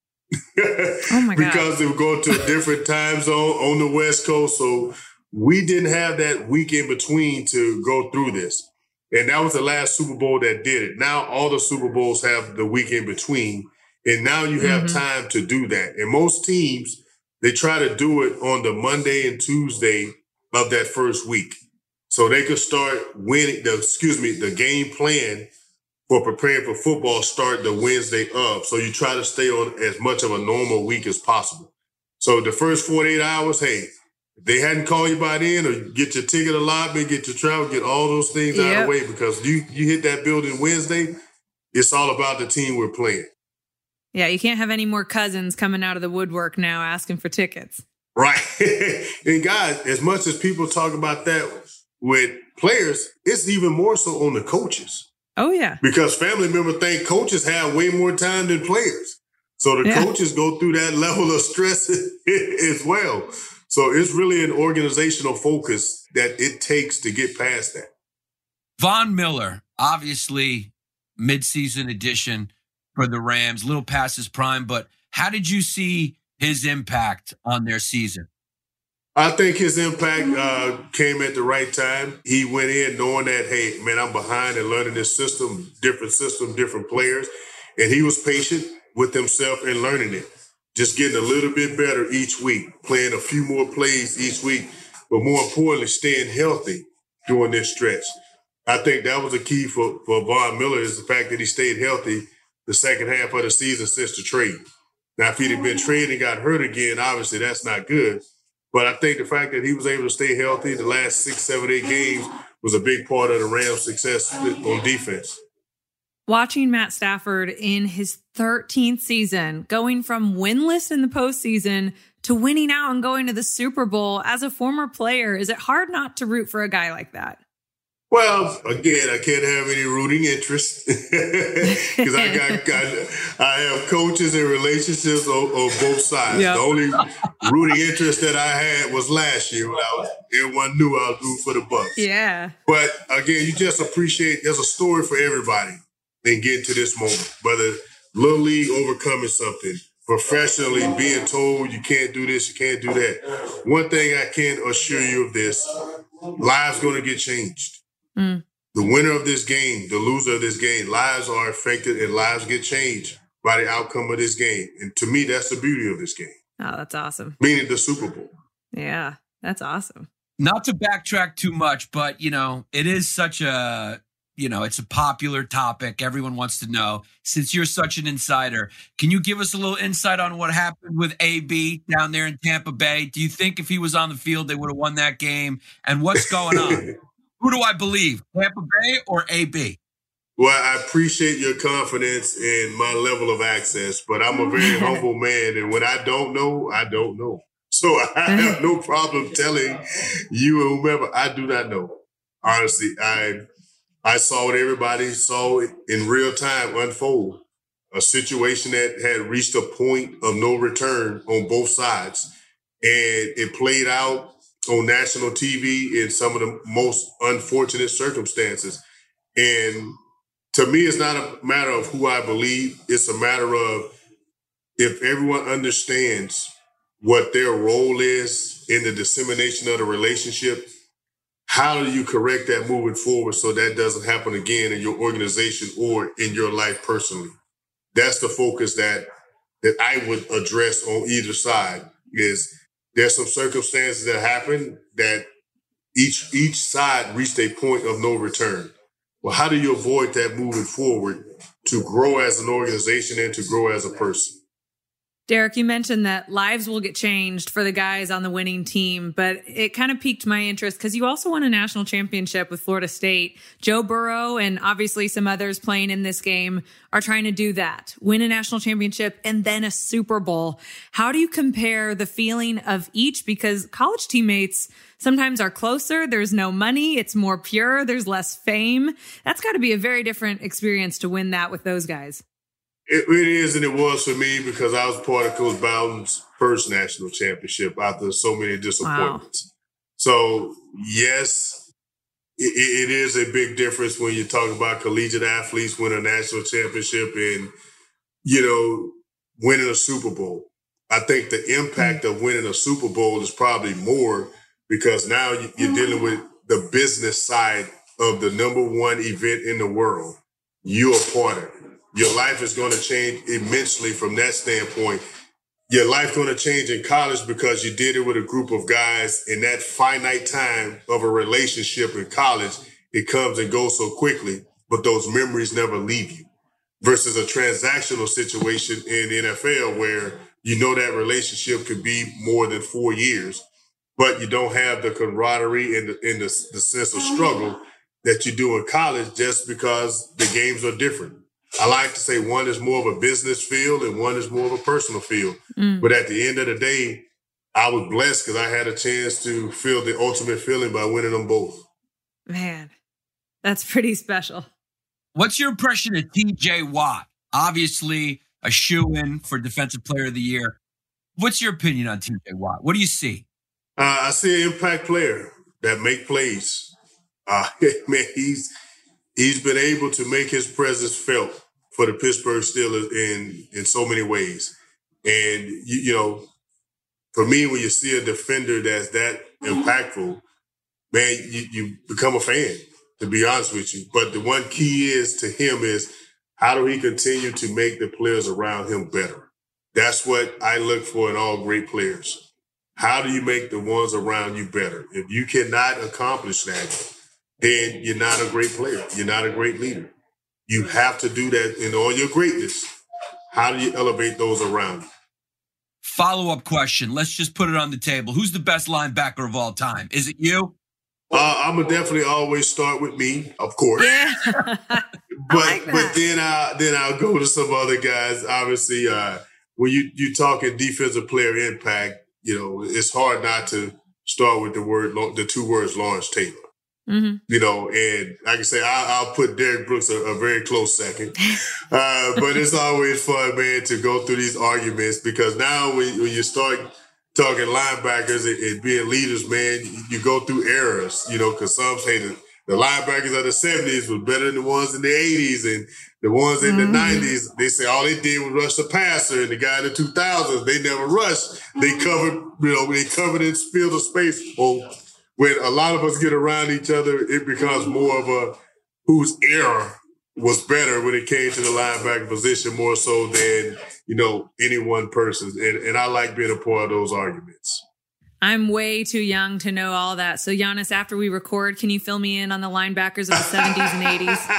Oh my God. Because they were going to a different time zone on the West Coast. So we didn't have that week in between to go through this. And that was the last Super Bowl that did it. Now all the Super Bowls have the week in between. And now you have mm-hmm. time to do that. And most teams, they try to do it on the Monday and Tuesday of that first week. So they could start winning, the, excuse me, the game plan for preparing for football start the Wednesday of. So you try to stay on as much of a normal week as possible. So the first forty-eight hours, hey, if they hadn't called you by then, or get your ticket allotment, get your travel, get all those things yep. out of the way, because you, you hit that building Wednesday, it's all about the team we're playing. Yeah, you can't have any more cousins coming out of the woodwork now asking for tickets. Right. And guys, as much as people talk about that with players, it's even more so on the coaches. Oh, yeah. Because family members think coaches have way more time than players. So the yeah. coaches go through that level of stress as well. So it's really an organizational focus that it takes to get past that. Von Miller, obviously midseason addition for the Rams, little past his prime, but how did you see his impact on their season? I think his impact uh, came at the right time. He went in knowing that, hey, man, I'm behind in learning this system, different system, different players. And he was patient with himself in learning it, just getting a little bit better each week, playing a few more plays each week, but more importantly, staying healthy during this stretch. I think that was a key for, for Von Miller is the fact that he stayed healthy the second half of the season since the trade. Now, if he'd have been traded and got hurt again, obviously that's not good. But I think the fact that he was able to stay healthy the last six, seven, eight games was a big part of the Rams' success on defense. Watching Matt Stafford in his thirteenth season, going from winless in the postseason to winning out and going to the Super Bowl as a former player, is it hard not to root for a guy like that? Well, again, I can't have any rooting interest because I got, got I have coaches and relationships on, on both sides. Yep. The only rooting interest that I had was last year when I was, everyone knew I was rooting for the Bucs. Yeah. But again, you just appreciate there's a story for everybody in getting to this moment. Whether Little League overcoming something, professionally being told you can't do this, you can't do that. One thing I can assure you of this, lives going to get changed. Mm. The winner of this game, the loser of this game, lives are affected and lives get changed by the outcome of this game. And to me, that's the beauty of this game. Oh, that's awesome. Meaning the Super Bowl. Yeah, that's awesome. Not to backtrack too much, but, you know, it is such a, you know, it's a popular topic. Everyone wants to know. Since you're such an insider, can you give us a little insight on what happened with A B down there in Tampa Bay? Do you think if he was on the field, they would have won that game? And what's going on? Who do I believe, Tampa Bay or A B? Well, I appreciate your confidence in my level of access, but I'm a very humble man. And when I don't know, I don't know. So I have no problem telling you or whomever I do not know. Honestly, I I saw what everybody saw in real time unfold, a situation that had reached a point of no return on both sides. And it played out on national T V in some of the most unfortunate circumstances. And to me, it's not a matter of who I believe. It's a matter of if everyone understands what their role is in the dissemination of the relationship, how do you correct that moving forward so that doesn't happen again in your organization or in your life personally? That's the focus that that I would address on either side. Is there's some circumstances that happen that each each side reached a point of no return. Well, how do you avoid that moving forward to grow as an organization and to grow as a person? Derek, you mentioned that lives will get changed for the guys on the winning team, but it kind of piqued my interest because you also won a national championship with Florida State. Joe Burrow and obviously some others playing in this game are trying to do that, win a national championship and then a Super Bowl. How do you compare the feeling of each? Because college teammates sometimes are closer. There's no money. It's more pure. There's less fame. That's got to be a very different experience to win that with those guys. It, it is, and it was for me because I was part of Coach Bowden's first national championship after so many disappointments. Wow. So, yes, it, it is a big difference when you talk about collegiate athletes winning a national championship and, you know, winning a Super Bowl. I think the impact of winning a Super Bowl is probably more because now you're dealing with the business side of the number one event in the world. You're a part of it. Your life is going to change immensely from that standpoint. Your life going to change in college because you did it with a group of guys in that finite time of a relationship in college. It comes and goes so quickly, but those memories never leave you. Versus a transactional situation in the N F L where you know that relationship could be more than four years, but you don't have the camaraderie and the, and the, the sense of struggle that you do in college just because the games are different. I like to say one is more of a business field and one is more of a personal field. Mm. But at the end of the day, I was blessed because I had a chance to feel the ultimate feeling by winning them both. Man, that's pretty special. What's your impression of T J Watt? Obviously a shoo-in for Defensive Player of the Year. What's your opinion on T J Watt? What do you see? Uh, I see an impact player that make plays. Uh, man, he's... He's been able to make his presence felt for the Pittsburgh Steelers in, in so many ways. And, you, you know, for me, when you see a defender that's that impactful, man, you, you become a fan, to be honest with you. But the one key is to him is how do he continue to make the players around him better? That's what I look for in all great players. How do you make the ones around you better? If you cannot accomplish that, then you're not a great player. You're not a great leader. You have to do that in all your greatness. How do you elevate those around you? Follow-up question. Let's just put it on the table. Who's the best linebacker of all time? Is it you? Uh, I'm going to definitely always start with me, of course. Yeah. but like that. but then I then I'll go to some other guys. Obviously, uh, when you you talking defensive player impact, you know, it's hard not to start with the word the two words Lawrence Taylor. Mm-hmm. You know, and like I say, I, I'll put Derrick Brooks a, a very close second. Uh, but it's always fun, man, to go through these arguments because now when, when you start talking linebackers and, and being leaders, man, you, you go through eras, you know, because some say that the linebackers of the seventies were better than the ones in the eighties, and the ones in mm-hmm. the nineties, they say all they did was rush the passer, and the guy in the two thousands, they never rushed. They covered, you know, they covered and filled the space. Well, when a lot of us get around each other, it becomes more of a whose era was better when it came to the linebacker position more so than, you know, any one person. And, and I like being a part of those arguments. I'm way too young to know all that. So, Giannis, after we record, can you fill me in on the linebackers of the seventies and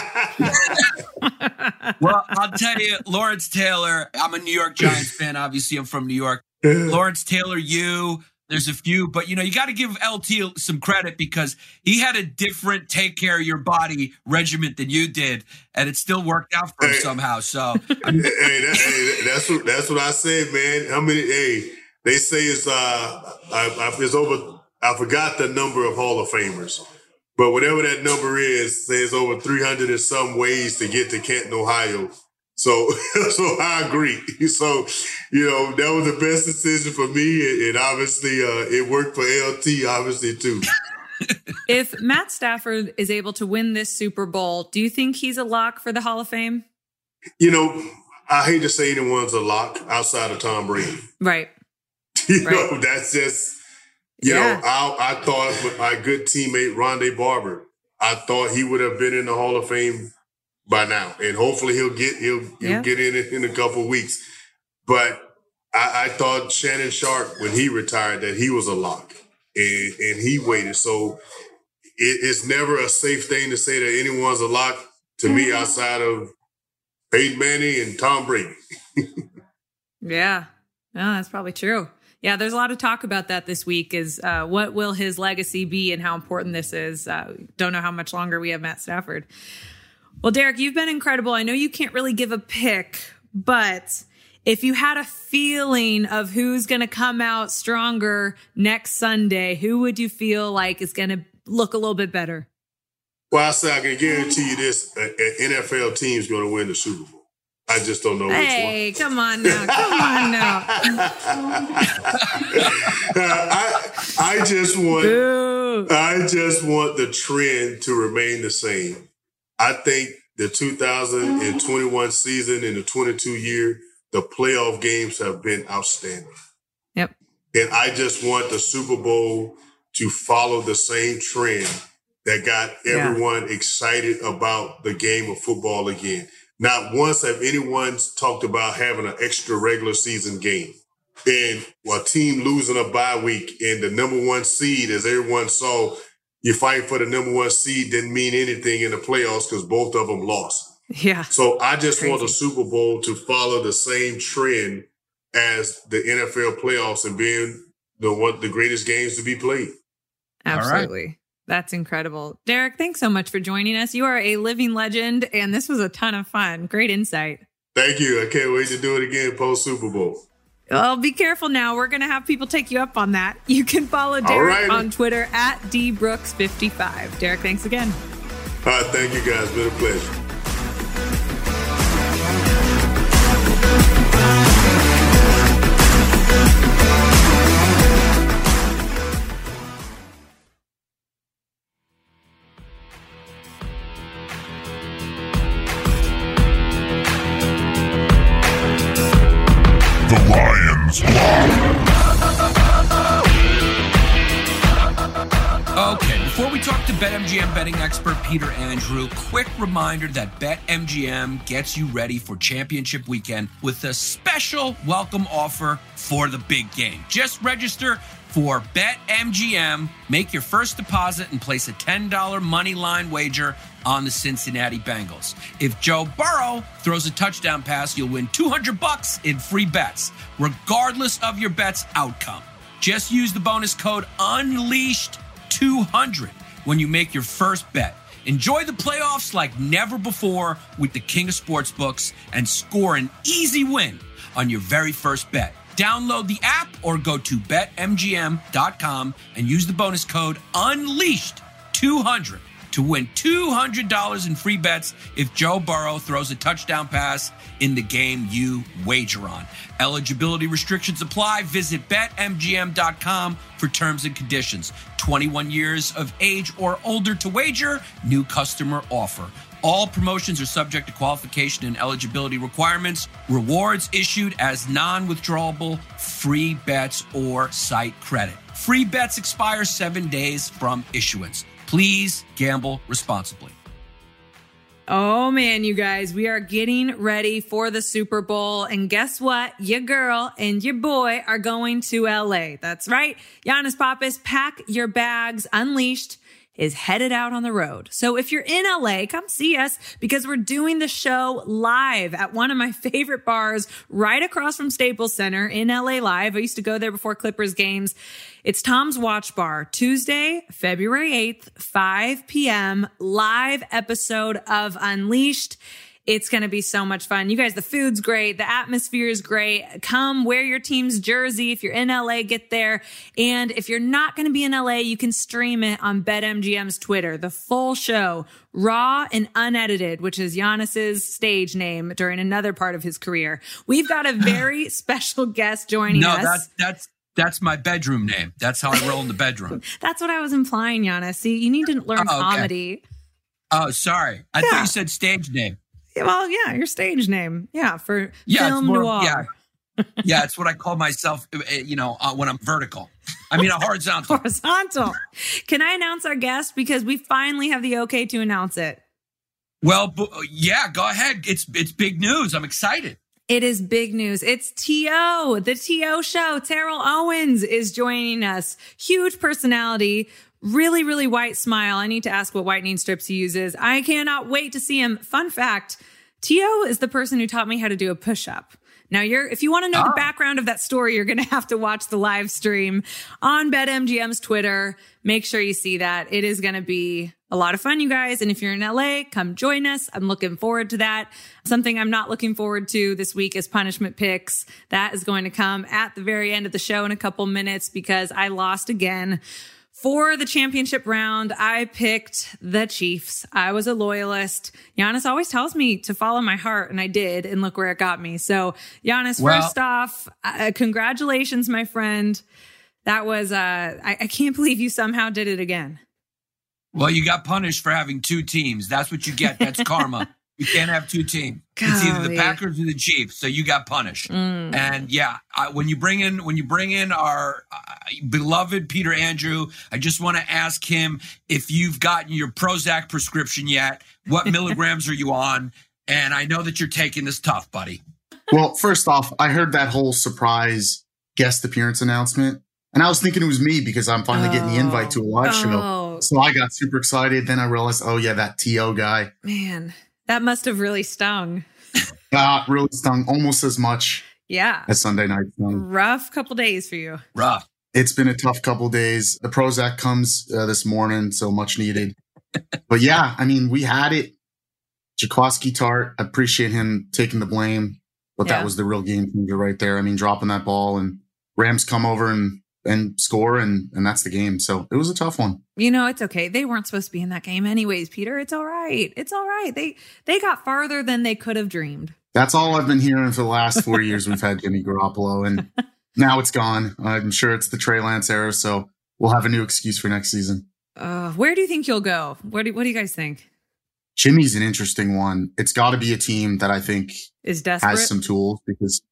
eighties? Well, I'll tell you, Lawrence Taylor, I'm a New York Giants fan. Obviously, I'm from New York. Lawrence Taylor, you, there's a few. But, you know, you got to give L T some credit because he had a different take care of your body regiment than you did. And it still worked out for him hey, somehow. So, hey, that, hey, that's, what, that's what I said, man. How many, hey, they say it's, uh, I, I, it's over, I forgot the number of Hall of Famers, but whatever that number is, says over three hundred and some ways to get to Canton, Ohio. So, so I agree. So, you know, that was the best decision for me. And, and obviously, uh, it worked for L T, obviously, too. If Matt Stafford is able to win this Super Bowl, do you think he's a lock for the Hall of Fame? You know, I hate to say anyone's a lock outside of Tom Brady. Right. You right. know, that's just, you yeah. know, I, I thought with my good teammate, Rondé Barber, I thought he would have been in the Hall of Fame by now. And hopefully he'll get he'll, he'll yeah. get in it in a couple of weeks. But I, I thought Shannon Sharp, when he retired, that he was a lock. And, and he waited. So it, it's never a safe thing to say that anyone's a lock to me outside of Peyton Manning and Tom Brady. Yeah. No, that's probably true. Yeah, there's a lot of talk about that this week is uh, what will his legacy be and how important this is. Uh, don't know how much longer we have Matt Stafford. Well, Derek, you've been incredible. I know you can't really give a pick, but if you had a feeling of who's going to come out stronger next Sunday, who would you feel like is going to look a little bit better? Well, I say I can guarantee you this, an N F L team's going to win the Super Bowl. I just don't know which hey, one. come on now. Come on now. I, I just want Ooh. I just want the trend to remain the same. I think the two thousand twenty-one season and the twenty-two year, the playoff games have been outstanding. Yep. And I just want the Super Bowl to follow the same trend that got everyone yeah. excited about the game of football again. Not once have anyone talked about having an extra regular season game. And a team losing a bye week and the number one seed, as everyone saw, you fight for the number one seed didn't mean anything in the playoffs because both of them lost. Yeah. So I just Crazy. want the Super Bowl to follow the same trend as the N F L playoffs and being the one the greatest games to be played. Absolutely. Right. That's incredible. Derek, thanks so much for joining us. You are a living legend, and this was a ton of fun. Great insight. Thank you. I can't wait to do it again post Super Bowl. Well, be careful now. We're going to have people take you up on that. You can follow Derek on Twitter at D Brooks fifty-five. Derek, thanks again. All right, thank you, guys. It's been a pleasure. Okay, before we talk to BetMGM betting expert Peter Andrew, quick reminder that BetMGM gets you ready for championship weekend with a special welcome offer for the big game. Just register for BetMGM, make your first deposit, and place a ten dollars money line wager on the Cincinnati Bengals. If Joe Burrow throws a touchdown pass, you'll win two hundred bucks in free bets, regardless of your bet's outcome. Just use the bonus code UNLEASHED two hundred when you make your first bet. Enjoy the playoffs like never before with the King of Sportsbooks and score an easy win on your very first bet. Download the app or go to bet M G M dot com and use the bonus code UNLEASHED two hundred to win two hundred dollars in free bets if Joe Burrow throws a touchdown pass in the game you wager on. Eligibility restrictions apply. Visit bet M G M dot com for terms and conditions. twenty-one years of age or older to wager. New customer offer. All promotions are subject to qualification and eligibility requirements. Rewards issued as non-withdrawable free bets or site credit. Free bets expire seven days from issuance. Please gamble responsibly. Oh man, you guys, we are getting ready for the Super Bowl. And guess what? Your girl and your boy are going to L A. That's right. Giannis Papas, pack your bags. Unleashed is headed out on the road. So if you're in L A, come see us because we're doing the show live at one of my favorite bars right across from Staples Center in L A Live. I used to go there before Clippers games. It's Tom's Watch Bar, Tuesday, February eighth, five p.m., live episode of Unleashed. It's going to be so much fun. You guys, the food's great. The atmosphere is great. Come wear your team's jersey. If you're in L A, get there. And if you're not going to be in L A, you can stream it on BetMGM's Twitter. The full show, raw and unedited, which is Giannis's stage name during another part of his career. We've got a very special guest joining no, us. No, that's, that's, that's my bedroom name. That's how I roll in the bedroom. That's what I was implying, Giannis. See, you need to learn oh, okay. comedy. Oh, sorry. I yeah. thought you said stage name. Well, yeah, your stage name. Yeah, for yeah, film more, noir. Yeah. yeah, it's what I call myself, you know, uh, when I'm vertical. I mean, a horizontal. Horizontal. Can I announce our guest? Because we finally have the okay to announce it. Well, b- yeah, go ahead. It's it's big news. I'm excited. It is big news. It's T O, the T O show. Terrell Owens is joining us. Huge personality. Really, really white smile. I need to ask what whitening strips he uses. I cannot wait to see him. Fun fact, T O is the person who taught me how to do a push-up. Now, you're if you want to know oh. the background of that story, you're going to have to watch the live stream on BetMGM's Twitter. Make sure you see that. It is going to be a lot of fun, you guys. And if you're in L A, come join us. I'm looking forward to that. Something I'm not looking forward to this week is punishment picks. That is going to come at the very end of the show in a couple minutes because I lost again. For the championship round, I picked the Chiefs. I was a loyalist. Giannis always tells me to follow my heart, and I did, and look where it got me. So, Giannis, well, first off, uh, congratulations, my friend. That was, uh, I, I can't believe you somehow did it again. Well, you got punished for having two teams. That's what you get. That's karma. You can't have two teams. Golly. It's either the Packers or the Chiefs. So you got punished. Mm. And yeah, I, when you bring in when you bring in our uh, beloved Peter Andrew, I just want to ask him if you've gotten your Prozac prescription yet. What milligrams are you on? And I know that you're taking this tough, buddy. Well, first off, I heard that whole surprise guest appearance announcement, and I was thinking it was me because I'm finally oh. getting the invite to a live oh. show. So I got super excited. Then I realized, oh yeah, that T O guy. Man. That must have really stung. Uh, really stung almost as much yeah. as Sunday night stung. Rough couple days for you. Rough. It's been a tough couple days. The Prozac comes uh, this morning, so much needed. But yeah, I mean, we had it. Jaquiski Tartt, I appreciate him taking the blame, but yeah. that was the real game changer right there. I mean, dropping that ball and Rams come over and and score, and and that's the game. So it was a tough one. You know, it's okay. They weren't supposed to be in that game anyways, Peter. It's all right. It's all right. They they got farther than they could have dreamed. That's all I've been hearing for the last four years we've had Jimmy Garoppolo, and now it's gone. I'm sure it's the Trey Lance era, so we'll have a new excuse for next season. Uh, where do you think you'll go? What do, what do you guys think? Jimmy's an interesting one. It's got to be a team that I think is desperate. Has some tools because,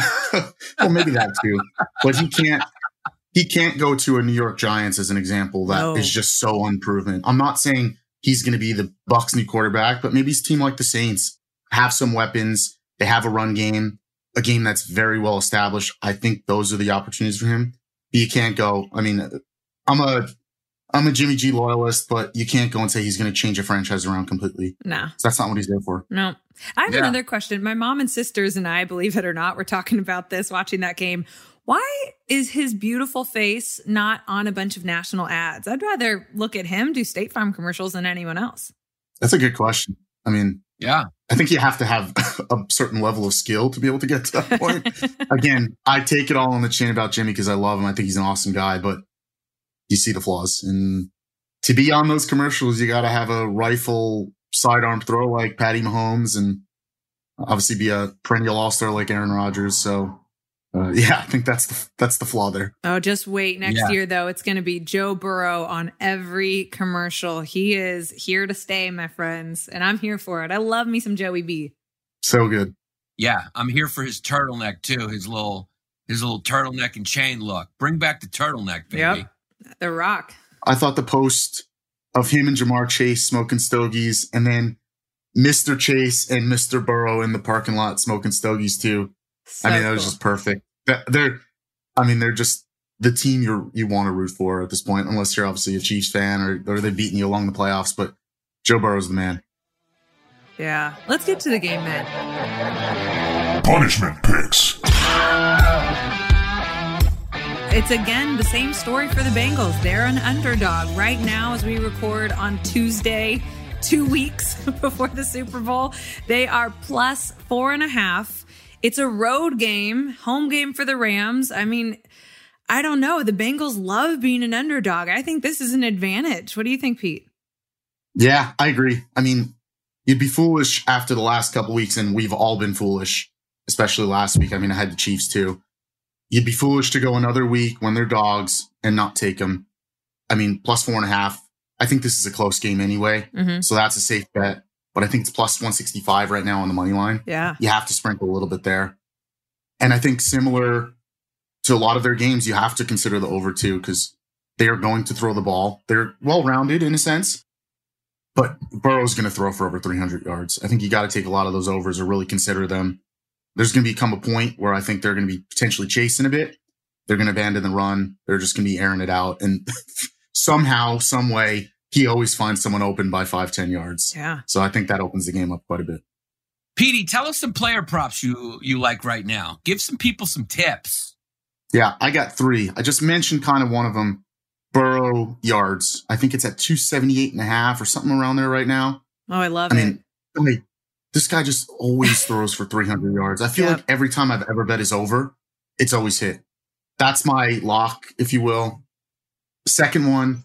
well, maybe that too, but he can't. He can't go to a New York Giants as an example that no. is just so unproven. I'm not saying he's going to be the Bucs' new quarterback, but maybe he's a team like the Saints have some weapons. They have a run game, a game that's very well established. I think those are the opportunities for him. But you can't go. I mean, I'm a I'm a Jimmy G loyalist, but you can't go and say he's going to change a franchise around completely. No, so that's not what he's there for. No. I have yeah. another question. My mom and sisters and I, believe it or not, were talking about this, watching that game. Why is his beautiful face not on a bunch of national ads? I'd rather look at him do State Farm commercials than anyone else. That's a good question. I mean, yeah, I think you have to have a certain level of skill to be able to get to that point. Again, I take it all on the chin about Jimmy because I love him. I think he's an awesome guy, but you see the flaws. And to be on those commercials, you got to have a rifle sidearm throw like Patty Mahomes and obviously be a perennial all-star like Aaron Rodgers. So, uh, yeah, I think that's the, that's the flaw there. Oh, just wait. Next yeah. year, though, it's going to be Joe Burrow on every commercial. He is here to stay, my friends, and I'm here for it. I love me some Joey B. So good. Yeah, I'm here for his turtleneck, too, his little his little turtleneck and chain look. Bring back the turtleneck, baby. Yep, The Rock. I thought the post of him and Jamar Chase smoking stogies and then Mister Chase and Mister Burrow in the parking lot smoking stogies too. So I mean, that cool. was just perfect. They're, I mean, they're just the team you you want to root for at this point, unless you're obviously a Chiefs fan or, or they're beating you along the playoffs. But Joe Burrow's the man. Yeah. Let's get to the game, man. Punishment picks. It's again the same story for the Bengals. They're an underdog right now as we record on Tuesday, two weeks before the Super Bowl. They are plus four and a half. It's a road game, home game for the Rams. I mean, I don't know. The Bengals love being an underdog. I think this is an advantage. What do you think, Pete? Yeah, I agree. I mean, you'd be foolish after the last couple weeks, and we've all been foolish, especially last week. I mean, I had the Chiefs too. You'd be foolish to go another week when they're dogs and not take them. I mean, plus four and a half. I think this is a close game anyway. Mm-hmm. So that's a safe bet. But I think it's plus one sixty-five right now on the money line. Yeah. You have to sprinkle a little bit there. And I think similar to a lot of their games, you have to consider the over too, because they are going to throw the ball. They're well-rounded in a sense, but Burrow's going to throw for over three hundred yards. I think you got to take a lot of those overs or really consider them. There's going to become a point where I think they're going to be potentially chasing a bit. They're going to abandon the run. They're just going to be airing it out. And somehow, some way, he always finds someone open by five, ten yards. Yeah. So I think that opens the game up quite a bit. Petey, tell us some player props you you like right now. Give some people some tips. Yeah, I got three. I just mentioned kind of one of them, Burrow yards. I think it's at two seventy-eight and a half or something around there right now. Oh, I love I it. mean, I mean, this guy just always throws for three hundred yards. I feel Yep. like every time I've ever bet is over, it's always hit. That's my lock, if you will. Second one,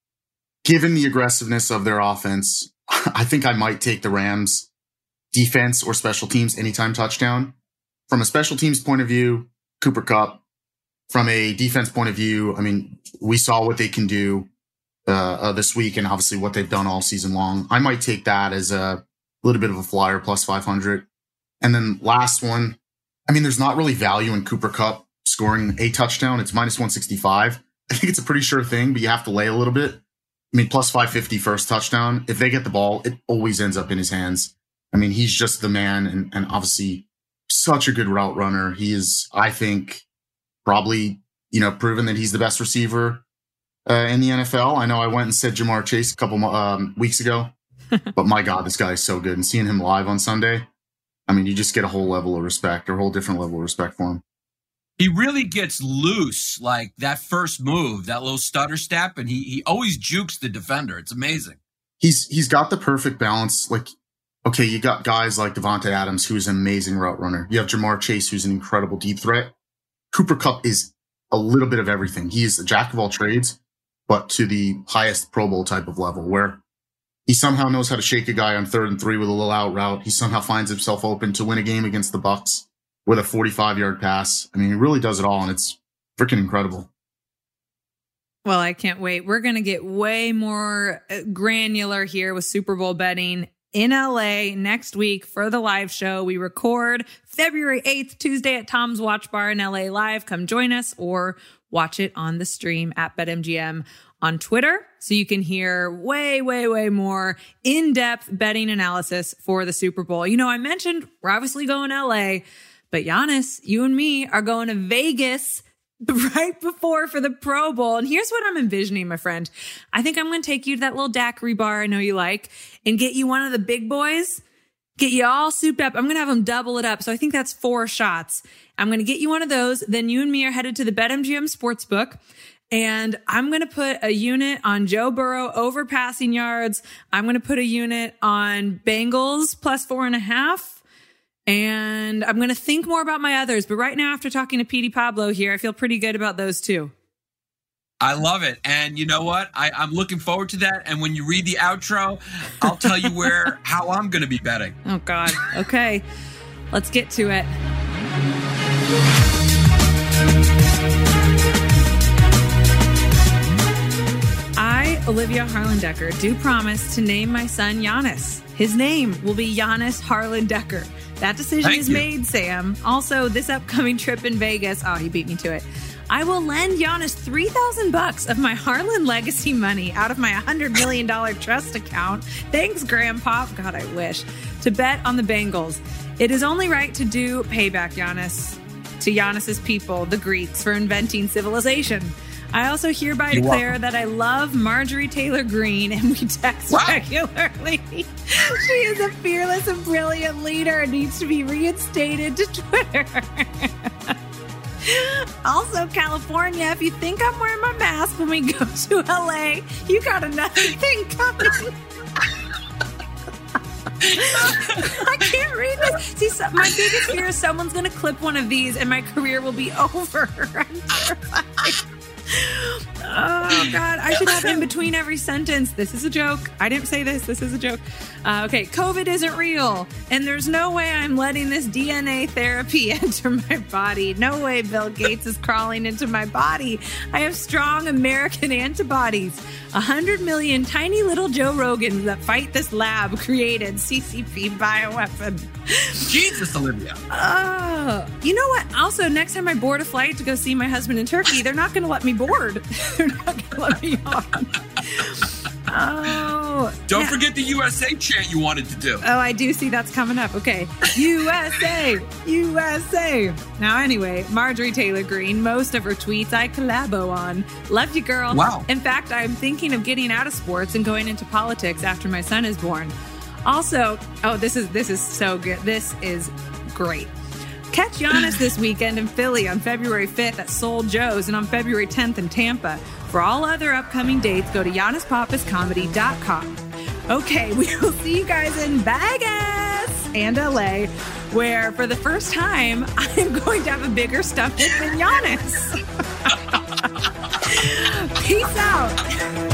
given the aggressiveness of their offense, I think I might take the Rams defense or special teams anytime touchdown. From a special teams point of view, Cooper Kupp. From a defense point of view, I mean, we saw what they can do uh, uh, this week and obviously what they've done all season long. I might take that as a little bit of a flyer, plus five hundred. And then last one, I mean, there's not really value in Cooper Kupp scoring a touchdown. It's minus one sixty-five. I think it's a pretty sure thing, but you have to lay a little bit. I mean, plus five fifty first touchdown. If they get the ball, it always ends up in his hands. I mean, he's just the man and, and obviously such a good route runner. He is, I think, probably, you know, proven that he's the best receiver uh, in the N F L. I know I went and said Jamar Chase a couple um, weeks ago, but my God, this guy is so good. And seeing him live on Sunday, I mean, you just get a whole level of respect or a whole different level of respect for him. He really gets loose, like that first move, that little stutter step, and he he always jukes the defender. It's amazing. He's he's got the perfect balance. Like, okay, you got guys like Devontae Adams, who's an amazing route runner. You have Jamar Chase, who's an incredible deep threat. Cooper Kupp is a little bit of everything. He is a jack of all trades, but to the highest Pro Bowl type of level, where he somehow knows how to shake a guy on third and three with a little out route. He somehow finds himself open to win a game against the Bucs with a forty-five yard pass. I mean, he really does it all, and it's freaking incredible. Well, I can't wait. We're going to get way more granular here with Super Bowl betting in L A next week for the live show. We record February eighth, Tuesday at Tom's Watch Bar in L A Live. Come join us or watch it on the stream at BetMGM on Twitter, so you can hear way, way, way more in-depth betting analysis for the Super Bowl. You know, I mentioned we're obviously going to L A, but Giannis, you and me are going to Vegas right before for the Pro Bowl. And here's what I'm envisioning, my friend. I think I'm going to take you to that little daiquiri bar I know you like and get you one of the big boys, get you all souped up. I'm going to have them double it up. So I think that's four shots. I'm going to get you one of those. Then you and me are headed to the BetMGM Sportsbook. And I'm going to put a unit on Joe Burrow over passing yards. I'm going to put a unit on Bengals plus four and a half. And I'm going to think more about my others. But right now, after talking to Petey Pablo here, I feel pretty good about those two. I love it. And you know what? I, I'm looking forward to that. And when you read the outro, I'll tell you where, how I'm going to be betting. Oh, God. Okay. Let's get to it. I, Olivia Harlan Decker, do promise to name my son Giannis. His name will be Giannis Harlan Decker. That decision Thank is you. made, Sam. Also, this upcoming trip in Vegas, oh, he beat me to it. I will lend Giannis three thousand bucks of my Harlan legacy money out of my one hundred million dollars trust account. Thanks, Grandpa. God, I wish. To bet on the Bengals. It is only right to do payback, Giannis, to Giannis's people, the Greeks, for inventing civilization. I also hereby You're declare welcome. that I love Marjorie Taylor Greene, and we text Wow. regularly. She is a fearless and brilliant leader and needs to be reinstated to Twitter. Also, California, if you think I'm wearing my mask when we go to L A, you got another thing coming. I can't read this. See, so, my biggest fear is someone's going to clip one of these and my career will be over. I'm terrified. Oh, God. I should have in between every sentence. This is a joke. I didn't say this. This is a joke. Uh, okay. COVID isn't real. And there's no way I'm letting this D N A therapy enter my body. No way Bill Gates is crawling into my body. I have strong American antibodies. A hundred million tiny little Joe Rogans that fight this lab created C C P bioweapon. Jesus, Olivia. Oh, you know what? Also, next time I board a flight to go see my husband in Turkey, they're not going to let me board. They're not going to let me on. Oh. Don't now- forget the U S A chant you wanted to do. Oh, I do see that's coming up. Okay. U S A, U S A. Now, anyway, Marjorie Taylor Greene, most of her tweets I collabo on. Love you, girl. Wow. In fact, I'm thinking of getting out of sports and going into politics after my son is born. Also, oh, this is this is so good. This is great. Catch Giannis this weekend in Philly on February fifth at Soul Joe's and on February tenth in Tampa. For all other upcoming dates, go to Giannis Pappas Comedy dot com. Okay, we will see you guys in Vegas and L A, where for the first time, I'm going to have a bigger stomach than Giannis. Peace out.